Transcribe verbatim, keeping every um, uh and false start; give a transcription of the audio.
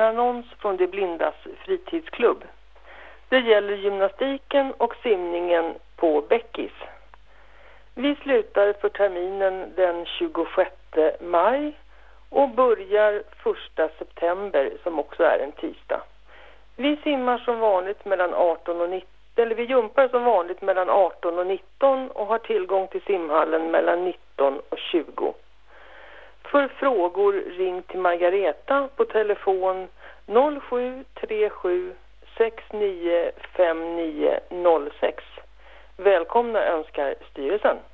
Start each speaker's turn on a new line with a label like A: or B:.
A: en annons från De blindas fritidsklubb. Det gäller gymnastiken och simningen på Bäckis. Vi slutar för terminen den tjugosjätte maj och börjar första september som också är en tisdag. Vi simmar som vanligt mellan arton och nitton, eller vi jumpar som vanligt mellan arton och nitton och har tillgång till simhallen mellan nitton och tjugo. För frågor ring till Margareta på telefon noll sju tre sju sex nio fem nio noll sex. Välkomna önskar styrelsen.